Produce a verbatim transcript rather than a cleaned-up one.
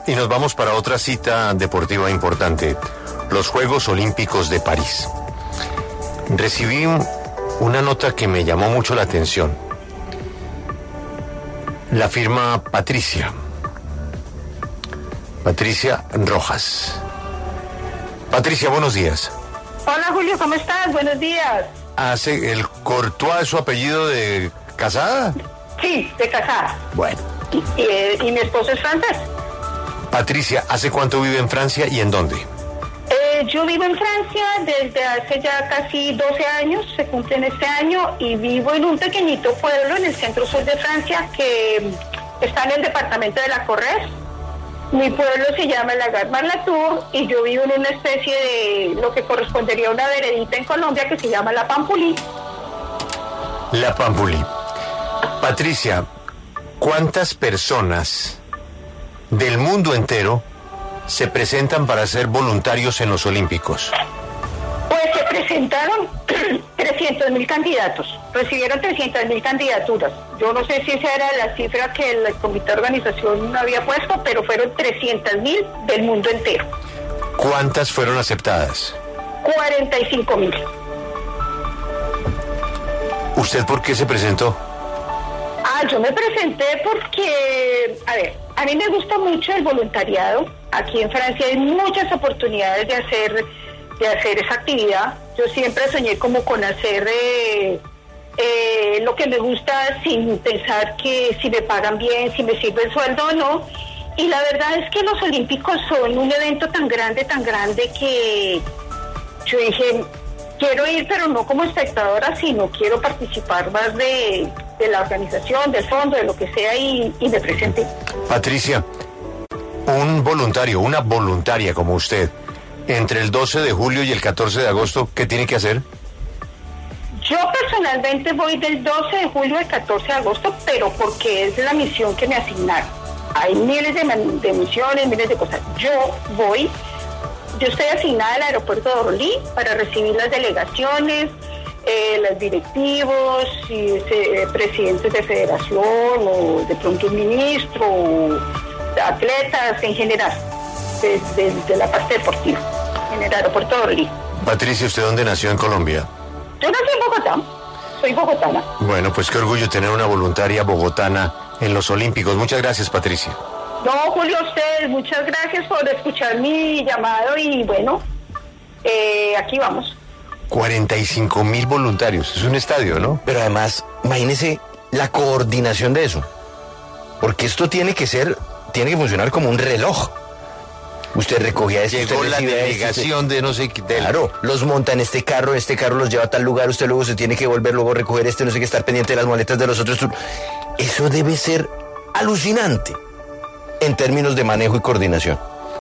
Y nos vamos para otra cita deportiva importante, los Juegos Olímpicos de París. Recibí una nota que me llamó mucho la atención. La firma Patricia. Patricia Rojas. Patricia, buenos días. Hola Julio, ¿cómo estás? Buenos días. ¿Hace el Courtois su apellido de casada? Sí, de casada. Bueno. Y, y, y mi esposo es francés. Patricia, ¿hace cuánto vive en Francia y en dónde? Eh, yo vivo en Francia desde hace ya casi doce años, se cumplen este año, y vivo en un pequeñito pueblo en el centro sur de Francia que está en el departamento de la Corrèze. Mi pueblo se llama La Gare-Marlatour y yo vivo en una especie de lo que correspondería a una veredita en Colombia que se llama La Pampulí. La Pampulí. Patricia, ¿cuántas personas del mundo entero se presentan para ser voluntarios en los Olímpicos? Pues se presentaron trescientos mil candidatos, recibieron trescientas mil candidaturas. Yo no sé si esa era la cifra que el comité de organización había puesto, pero fueron trescientas mil del mundo entero. ¿Cuántas fueron aceptadas? cuarenta y cinco mil. ¿Usted por qué se presentó? Ah, yo me presenté porque, a ver, a mí me gusta mucho el voluntariado. Aquí en Francia hay muchas oportunidades de hacer, de hacer esa actividad. Yo siempre soñé como con hacer eh, eh, lo que me gusta sin pensar que si me pagan bien, si me sirve el sueldo o no. Y la verdad es que los Olímpicos son un evento tan grande, tan grande que yo dije, quiero ir, pero no como espectadora, sino quiero participar más de, de la organización, del fondo, de lo que sea, y, y me presenté. Patricia, un voluntario, una voluntaria como usted, entre el doce de julio y el catorce de agosto, ¿qué tiene que hacer? Yo personalmente voy del doce de julio al catorce de agosto, pero porque es la misión que me asignaron. Hay miles de, de misiones, miles de cosas. Yo voy, yo estoy asignada al aeropuerto de Orly para recibir las delegaciones, eh, los directivos, y, eh, presidentes de federación, o de pronto un ministro, o atletas en general, desde de, de la parte deportiva, en el aeropuerto de Orly. Patricia, ¿usted dónde nació en Colombia? Yo nací en Bogotá, soy bogotana. Bueno, pues qué orgullo tener una voluntaria bogotana en los Olímpicos. Muchas gracias, Patricia. No, Julio, a ustedes, muchas gracias por escuchar mi llamado y bueno, eh, aquí vamos. cuarenta y cinco mil voluntarios, es un estadio, ¿no? Pero además, imagínese la coordinación de eso, porque esto tiene que ser, tiene que funcionar como un reloj. Usted recogía esto, llegó usted la recibía delegación este, de no sé qué. Del... Claro, los monta en este carro, este carro los lleva a tal lugar, usted luego se tiene que volver, luego recoger este, no sé qué, estar pendiente de las maletas de los otros. Eso debe ser alucinante en términos de manejo y coordinación.